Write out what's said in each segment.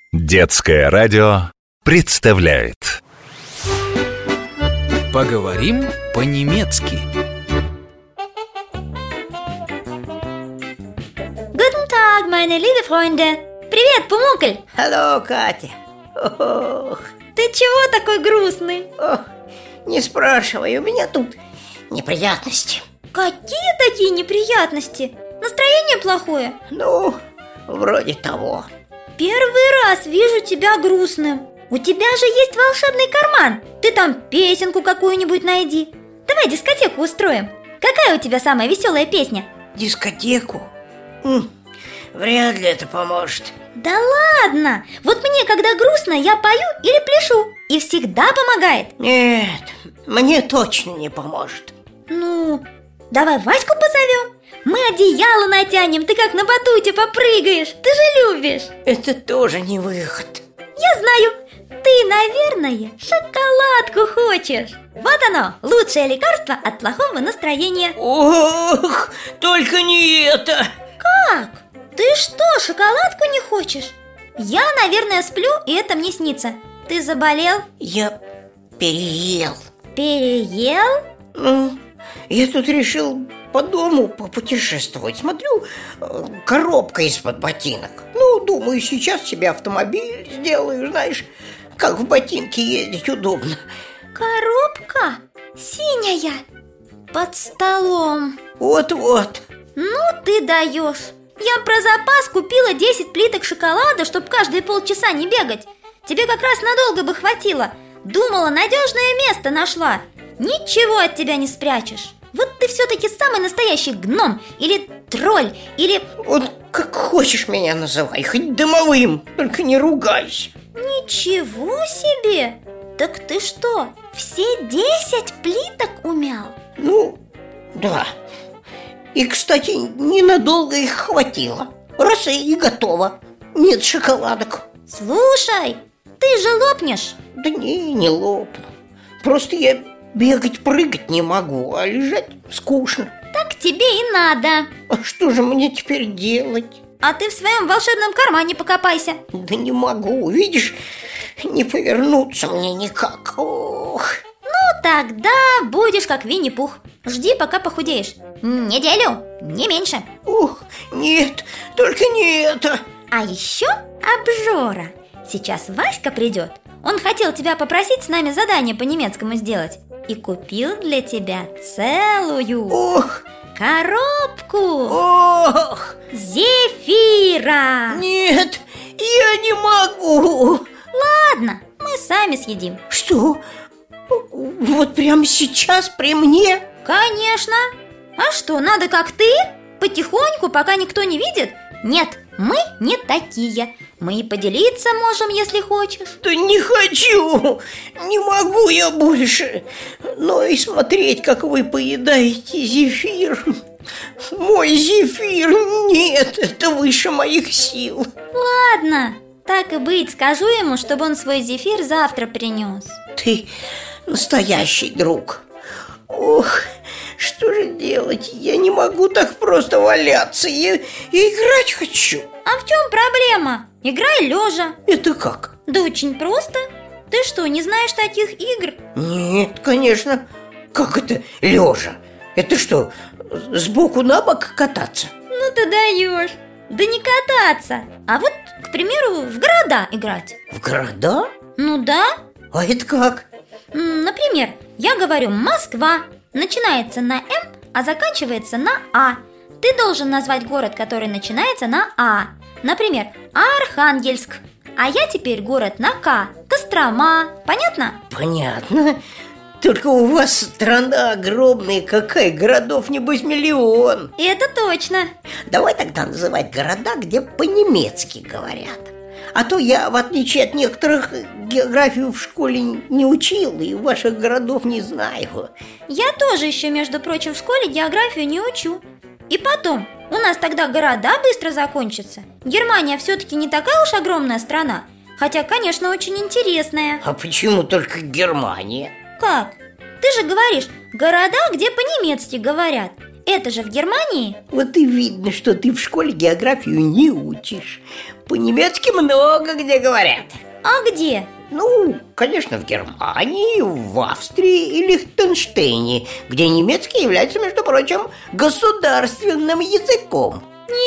Детское радио представляет. Поговорим по-немецки. Guten Tag, meine liebe Freunde. Привет, Пумукль. Алло, Катя. Ох, Ты чего такой грустный? не спрашивай, у меня тут неприятности. Какие такие неприятности? Настроение плохое? Ну, вроде того. Первый раз вижу тебя грустным. У тебя же есть волшебный карман. Ты там песенку какую-нибудь найди. Давай дискотеку устроим. Какая у тебя самая веселая песня? Дискотеку? Вряд ли это поможет. Да ладно! Вот мне, когда грустно, я пою или пляшу. И всегда помогает. Нет, мне точно не поможет. Ну, давай Ваську позовем. Мы одеяло натянем, ты как на батуте попрыгаешь. Ты же любишь. Это тоже не выход. Я знаю, ты, наверное, шоколадку хочешь. Вот оно, лучшее лекарство от плохого настроения. Ох, только не это. Как? Ты что, шоколадку не хочешь? Я, наверное, сплю, и это мне снится. Ты заболел? Я переел. Переел? Ну, я тут решил по дому попутешествовать. Смотрю, коробка из-под ботинок. Ну, думаю, сейчас себе автомобиль сделаю, знаешь, как в ботинке ездить удобно. Коробка? Синяя? Под столом. Вот-вот. Ну, ты даешь. Я про запас купила 10 плиток шоколада, чтобы каждые полчаса не бегать. Тебе как раз надолго бы хватило. Думала, надежное место нашла. Ничего от тебя не спрячешь. Вот ты все-таки самый настоящий гном. Или тролль, или... Вот как хочешь меня называй, хоть дымовым, только не ругайся. Ничего себе! Так ты что, все 10 плиток умял? Ну, да. И, кстати, ненадолго их хватило. Раз и готово. Нет шоколадок. Слушай, ты же лопнешь. Да не лопну. Просто я бегать, прыгать не могу, а лежать скучно. Так тебе и надо. А что же мне теперь делать? А ты в своем волшебном кармане покопайся. Да не могу, видишь, не повернуться мне никак. Ох. Ну тогда будешь как Винни-Пух. Жди, пока похудеешь. Неделю, не меньше. Ух, нет, только не это. А еще обжора. Сейчас Васька придет. Он хотел тебя попросить с нами задание по немецкому сделать. И купил для тебя целую Ох, коробку ох, зефира. нет, я не могу. Ладно, мы сами съедим. Что? Вот прямо сейчас при мне? Конечно. А что, надо как ты? Потихоньку, пока никто не видит? Нет, мы не такие. Мы и поделиться можем, если хочешь. Да не хочу, не могу я больше. Но и смотреть, как вы поедаете зефир. Мой зефир, нет, это выше моих сил. Ладно, так и быть, скажу ему, чтобы он свой зефир завтра принес. Ты настоящий друг. Ох, что же делать? Я не могу так просто валяться. Я играть хочу. А в чем проблема? Играй лежа. Это как? Да очень просто. Ты что, не знаешь таких игр? Нет, конечно. Как это лежа? Это что, сбоку на бок кататься? Ну ты даешь. Да не кататься, а вот, к примеру, в города играть. В города? Ну да. А это как? Например, я говорю «Москва». Начинается на «М», а заканчивается на «А». Ты должен назвать город, который начинается на «А». Например, Архангельск. А я теперь город на «К». Кострома. Понятно? Понятно. Только у вас страна огромная, какая, городов небось миллион. Это точно. Давай тогда называть города, где по-немецки говорят. А то я, в отличие от некоторых, географию в школе не учил и ваших городов не знаю. Я тоже еще, между прочим, в школе географию не учу. И потом, у нас тогда города быстро закончатся. Германия все-таки не такая уж огромная страна. Хотя, конечно, очень интересная. А почему только Германия? Как? Ты же говоришь, города, где по-немецки говорят. Это же в Германии? Вот и видно, что ты в школе географию не учишь. по-немецки много где говорят. А где? Ну, конечно, в Германии, в Австрии и Лихтенштейне, где немецкий является, между прочим, государственным языком.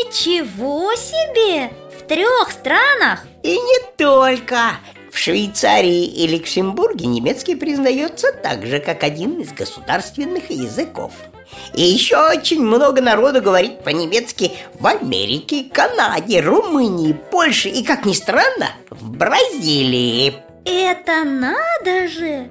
Ничего себе! В 3 странах? И не только. В Швейцарии и Люксембурге немецкий признается так же, как один из государственных языков. И еще очень много народу говорит по-немецки в Америке, Канаде, Румынии, Польше и, как ни странно, в Бразилии. Это надо же!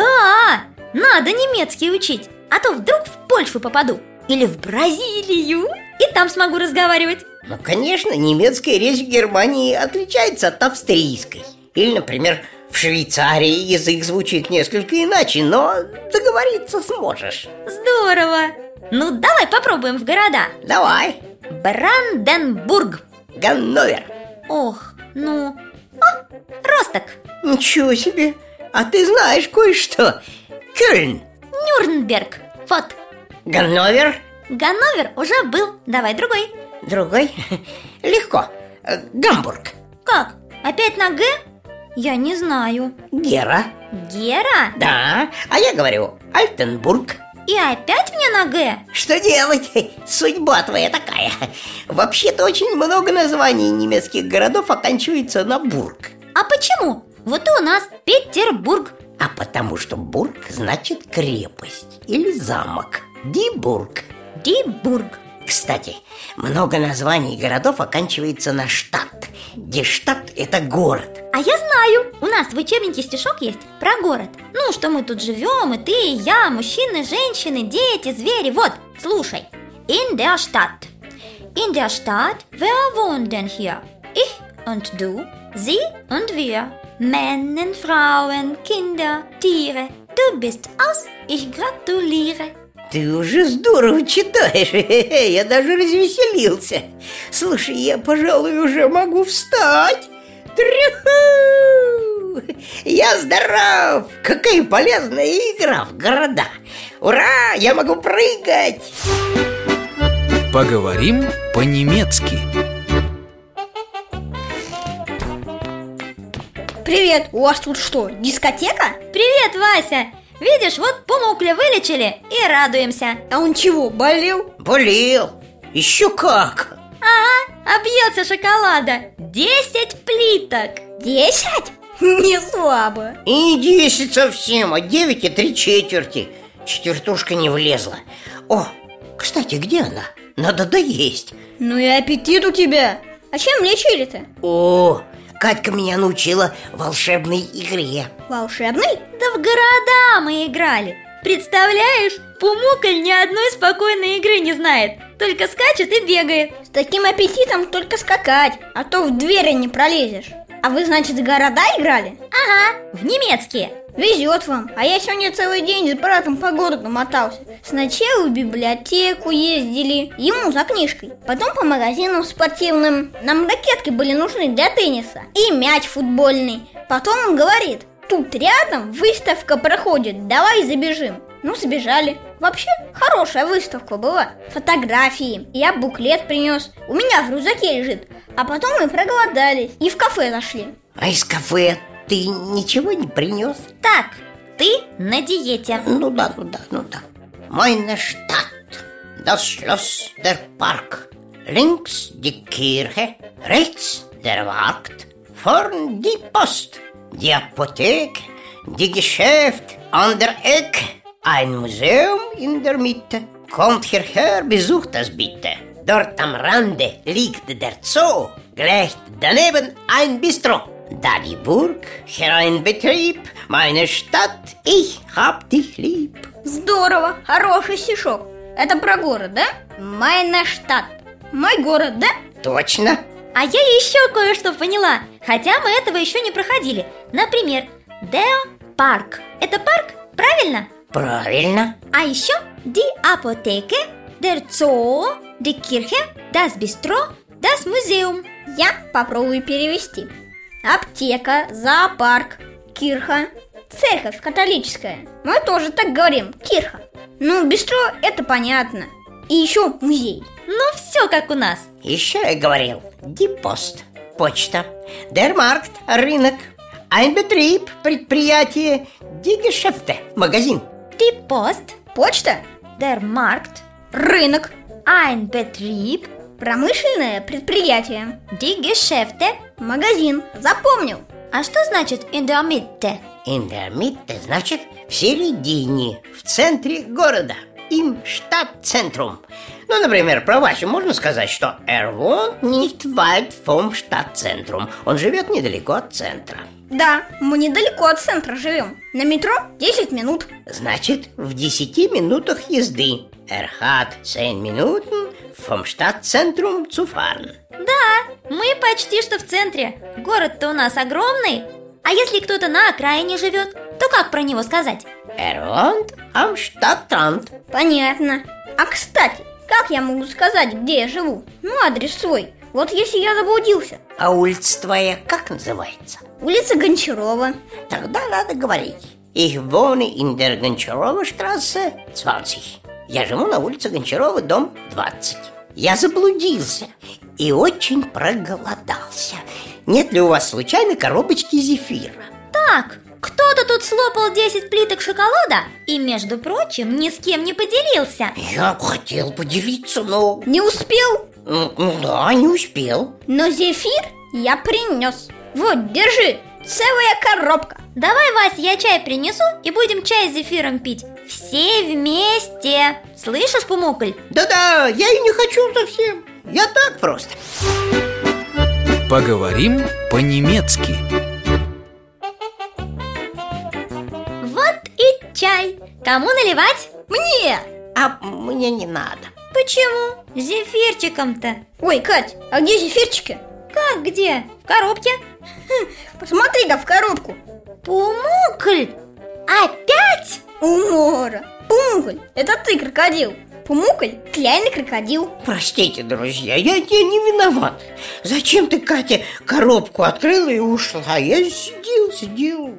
Да, надо немецкий учить, а то вдруг в Польшу попаду или в Бразилию, и там смогу разговаривать. Ну, конечно, немецкая речь в Германии отличается от австрийской. Или, например, в Швейцарии язык звучит несколько иначе, но договориться сможешь. Здорово! Ну, давай попробуем в города. Давай. Бранденбург. Ганновер. Ох, ну... О, Росток. Ничего себе! А ты знаешь кое-что. Кёльн. Нюрнберг. Вот. Ганновер. Ганновер уже был. Давай другой. Другой? Легко. Гамбург. Как? Опять на «Г»? Я не знаю. Гера. Гера? Да, а я говорю Альтенбург. И опять мне на «Г»? Что делать? Судьба твоя такая. Вообще-то очень много названий немецких городов оканчивается на бург. А почему? Вот и у нас Петербург. А потому что бург значит крепость или замок. Дибург. Дибург. Кстати, много названий городов оканчивается на штат. Где штат – это город. А я знаю, у нас в учебнике стишок есть про город. Ну, что мы тут живем, и ты, и я, мужчины, женщины, дети, звери. Вот, слушай. In der Stadt. In der Stadt, wer wohnt denn hier? Ich und du, sie und wir. Männer, Frauen, Kinder, Tiere. Du bist aus, ich gratuliere. Ты уже здорово читаешь. Я даже развеселился. Слушай, я, пожалуй, уже могу встать. Трю-ху! Я здоров! Какая полезная игра в города! Ура! Я могу прыгать! Поговорим по-немецки. Привет, у вас тут что, дискотека? Привет, Вася! Видишь, вот Пумукля вылечили и радуемся. А он чего, болел? Болел! Еще как! Ага, объелся шоколада. 10 плиток. 10? Не слабо. И не 10 совсем, а 9 и 3/4. Четвертушка не влезла. О, кстати, где она? Надо доесть. Ну и аппетит у тебя. А чем лечили-то? О, Катька меня научила волшебной игре. Волшебный? Да в города мы играли. Представляешь, Пумукль ни одной спокойной игры не знает. Только скачет и бегает. С таким аппетитом только скакать, а то в двери не пролезешь. А вы, значит, в города играли? Ага, в немецкие. Везет вам, а я сегодня целый день с братом по городу мотался. Сначала в библиотеку ездили, ему за книжкой. Потом по магазинам спортивным. Нам ракетки были нужны для тенниса и мяч футбольный. Потом он говорит: тут рядом выставка проходит, давай забежим. Ну, забежали. Вообще, хорошая выставка была. Фотографии. Я буклет принес. У меня в рюкзаке лежит. А потом мы проголодались и в кафе зашли. А из кафе ты ничего не принес? Так, ты на диете. Ну да. Meine Stadt, das Schloss, der Park. Links die Kirche, rechts der Markt, vorn die Post, die Apotheke, die Geschäft an der Ecke, ein Museum in der Mitte. Kommt hierher, besucht das bitte. Dort am Rande liegt der Zoo, gleich daneben ein Bistro. Da die Burg, hier ein Betrieb, meine Stadt, ich hab dich lieb. Здорово, хороший стишок. Это про город, да? Meine Stadt. Мой город, да? Точно. А я еще кое-что поняла, хотя мы этого еще не проходили. Например, der Park. Это парк, правильно? Правильно. А еще die Apotheke, der Zoo, die Kirche, das Bistro, das Museum. Я попробую перевести. Аптека, зоопарк, кирха, церковь католическая. Мы тоже так говорим, кирха. Ну, бистро это понятно. И еще музей. Ну, все как у нас. Еще я говорил, die Post. почта. Der Markt – рынок. Ein Betrieb – предприятие. Die Geschäfte – магазин. Die Post, Почта, der Markt, рынок, ein Betrieb, промышленное предприятие, die Geschäfte. магазин. Запомнил? А что значит in der Mitte? In der Mitte значит в середине, в центре города. Im Stadtzentrum. Ну, например, про Васю можно сказать, что wohnt nicht weit vom Stadtzentrum. Он живет недалеко от центра. Да, мы недалеко от центра живем. На метро 10 минут. Значит, в 10 минутах езды. Hat 10 Minuten vom Stadtzentrum zu fahren. Да, мы почти что в центре. Город-то у нас огромный. А если кто-то на окраине живет, то как про него сказать? Wohnt am Stadtrand. Понятно. А кстати, как я могу сказать, где я живу? Ну, адрес свой. Вот если я заблудился. А улица твоя как называется? Улица Гончарова. Тогда надо говорить. Ich wohne in der Гончарова Straße 20. Я живу на улице Гончарова, дом 20. Я заблудился и очень проголодался. Нет ли у вас случайно коробочки зефира? Так, кто-то тут слопал 10 плиток шоколада и, между прочим, ни с кем не поделился. Я хотел поделиться, но... Не успел? Да, не успел. Но зефир я принес. Вот, держи, целая коробка. Давай, Вася, я чай принесу и будем чай с зефиром пить. Все вместе. Слышишь, Пумукль? Да-да, я и не хочу совсем. Я так просто. Поговорим по-немецки. Вот и чай. Кому наливать? Мне! А мне не надо. Почему? С зефирчиком-то. Ой, Кать, а где зефирчики? Как где? В коробке? Посмотри-ка в коробку. Пумукль! Опять? Умора. Пумукль, это ты крокодил. Пумукль, кляйный крокодил. Простите, друзья, я не виноват. Зачем ты, Катя, коробку открыла и ушла? Я сидел,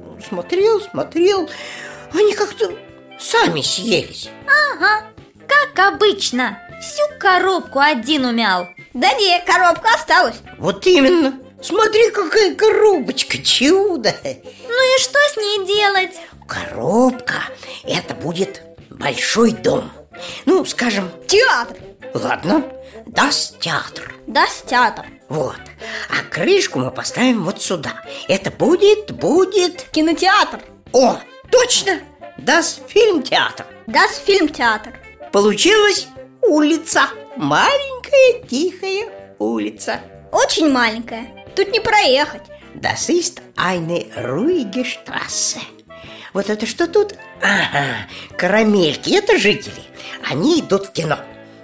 смотрел. Они как-то сами съелись. Ага, как обычно. Всю коробку один умял. Да не, коробка осталась. Вот именно. Смотри, какая коробочка, чудо. Ну и что с ней делать? Коробка – это будет большой дом. Ну, скажем, Театр. ладно, das Theater. Das театр. Вот. А крышку мы поставим вот сюда. Это будет... Кинотеатр. О, точно! Das Filmtheater. Das фильм-театр. Получилась улица. Маленькая, тихая улица. Очень маленькая. Тут не проехать. Das ist eine ruhige Straße. Вот это что тут? Ага, карамельки, это жители. Они идут в кино.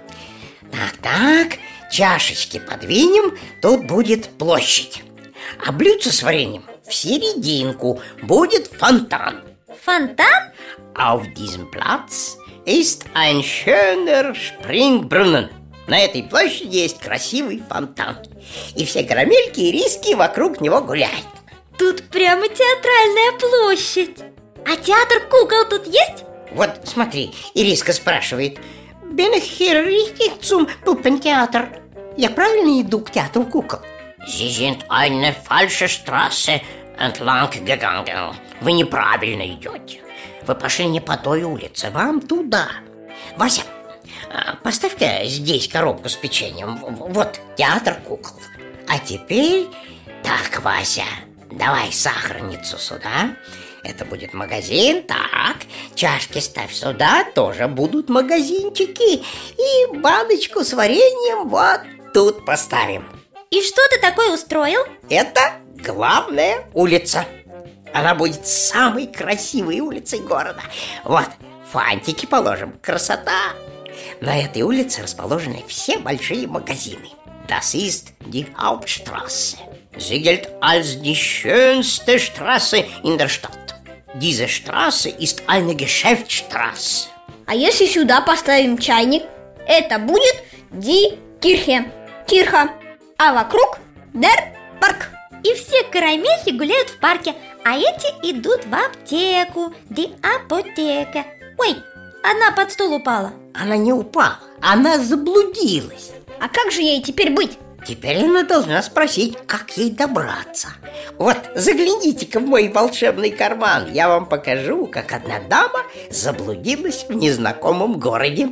Так, чашечки подвинем, тут будет площадь. А блюдце с вареньем в серединку будет фонтан. Фонтан? Auf diesem Platz ist ein schöner Springbrunnen. На этой площади есть красивый фонтан. И все карамельки и риски вокруг него гуляют. Тут прямо театральная площадь. А театр кукол тут есть? Вот смотри, Ириска спрашивает: Bin ich hier richtig zum Puppentheater? Я правильно иду к театру кукол? Sie sind eine falsche Straße entlang gegangen. Вы неправильно идете. Вы пошли не по той улице, вам туда. Вася, поставь-ка здесь коробку с печеньем. Вот театр кукол. А теперь... Так, Вася, давай сахарницу сюда. Это будет магазин. Так, чашки ставь сюда, тоже будут магазинчики. И баночку с вареньем вот тут поставим. И что ты такое устроил? Это главная улица. Она будет самой красивой улицей города. Вот, фантики положим. Красота! На этой улице расположены все большие магазины. Das ist die Hauptstraße. Sie gilt als die schönste Straße in der Stadt. Diese Straße ist eine Geschäftsstraße. А если сюда поставим чайник, это будет die Kirche. Кирха. А вокруг der Park. И все карамельки гуляют в парке, а эти идут в аптеку. Die Apotheke. Ой, одна под стол упала. Она не упала, она заблудилась. А как же ей теперь быть? Теперь она должна спросить, как ей добраться. Вот, загляните-ка в мой волшебный карман. Я вам покажу, как одна дама заблудилась в незнакомом городе.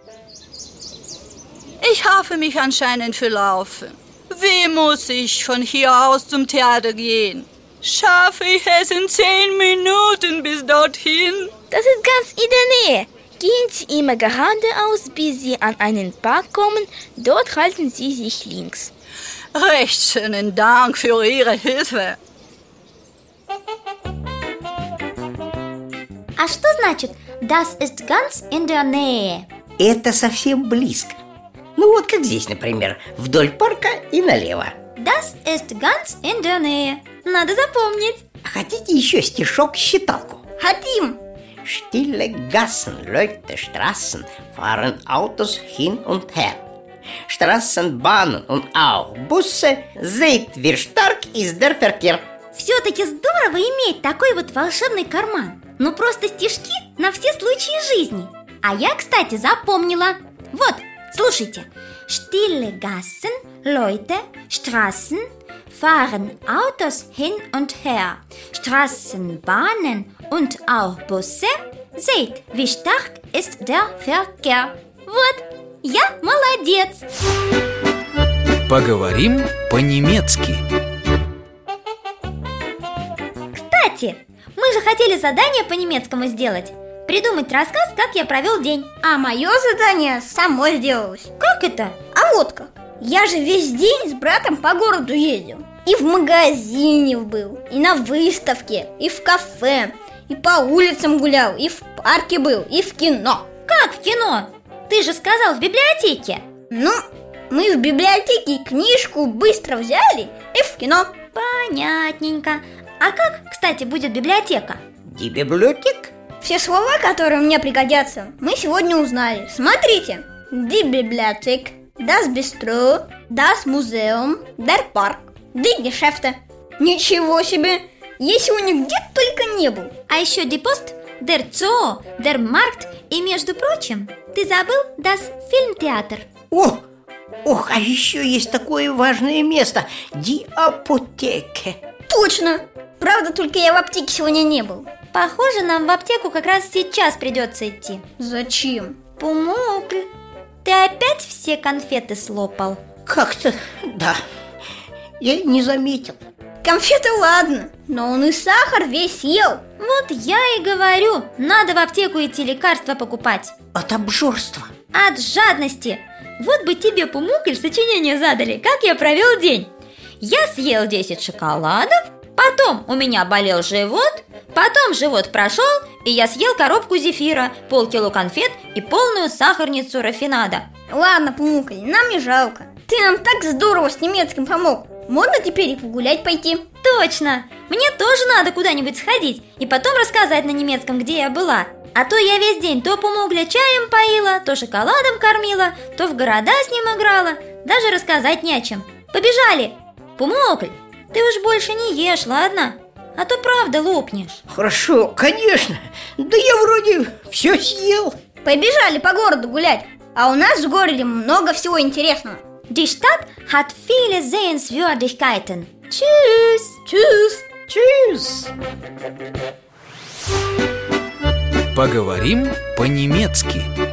Ich habe mich anscheinend verlaufen. Wie muss ich von hier aus zum Theater gehen? Schaffe ich es in 10 Minuten bis dorthin? Das ist ganz in der Nähe. Gehen Sie immer geradeaus, bis Sie an einen Park kommen. Dort halten Sie sich links. Recht schönen Dank für Ihre Hilfe. А что значит «Das ist ganz in der Nähe»? Это совсем близко. Ну вот как здесь, например, вдоль парка и налево. Das ist ganz in der Nähe. Надо запомнить. Хотите еще стишок-считалку? Хотим. Stille Gassen, Leute, Straßen, fahren Autos hin und her. Straßenbahnen und auch Busse, seht, wie stark ist der Verkehr. Все-таки здорово иметь такой вот волшебный карман. Ну просто стишки на все случаи жизни. А я, кстати, запомнила. Вот, слушайте. Stille Gassen, Leute, Straßen, fahren Autos hin und her. Straßenbahnen und auch Busse. Seht, wie stark ist der Verkehr. Вот, я молодец. Поговорим по-немецки. Кстати, мы же хотели задание по немецкому сделать. Придумать рассказ, как я провел день. А мое задание само сделалось. Как это? А вот как. Я же весь день с братом по городу ездил. И в магазине был, и на выставке, и в кафе, и по улицам гулял, и в парке был, и в кино. Как в кино? Ты же сказал, в библиотеке. Ну, мы в библиотеке книжку быстро взяли и в кино. Понятненько. А как, кстати, будет библиотека? Die Bibliothek? Все слова, которые мне пригодятся, мы сегодня узнали. Смотрите. Die Bibliothek, das Bistro, das Museum, der Park, die Geschäfte. Ничего себе! Я сегодня где только не был. А еще die Post, der Zoo, der Markt и, между прочим, ты забыл das Filmtheater. Ох, а еще есть такое важное место – Die Apotheke. Точно! Правда, только я в аптеке сегодня не был. Похоже, нам в аптеку как раз сейчас придется идти. Зачем? Пумукль, ты опять все конфеты слопал? Как-то, да, я не заметил. Конфеты ладно, но он и сахар весь съел. Вот я и говорю, надо в аптеку идти лекарства покупать. От обжорства. От жадности. Вот бы тебе, Пумукль, сочинение задали, как я провел день. Я съел 10 шоколадов, потом у меня болел живот, потом живот прошел, и я съел коробку зефира, полкило конфет и полную сахарницу рафинада. Ладно, Пумукль, нам не жалко. Ты нам так здорово с немецким помог. Можно теперь и погулять пойти? Точно! Мне тоже надо куда-нибудь сходить и потом рассказать на немецком, где я была. А то я весь день то Пумугля чаем поила, то шоколадом кормила, то в города с ним играла. Даже рассказать не о чем. Побежали! Пумукль, ты уж больше не ешь, ладно? А то правда лопнешь. Хорошо, конечно. Да я вроде все съел. Побежали по городу гулять. А у нас в городе много всего интересного. Die Stadt hat viele Sehenswürdigkeiten. Tschüss! Tschüss! Tschüss! Поговорим по-немецки.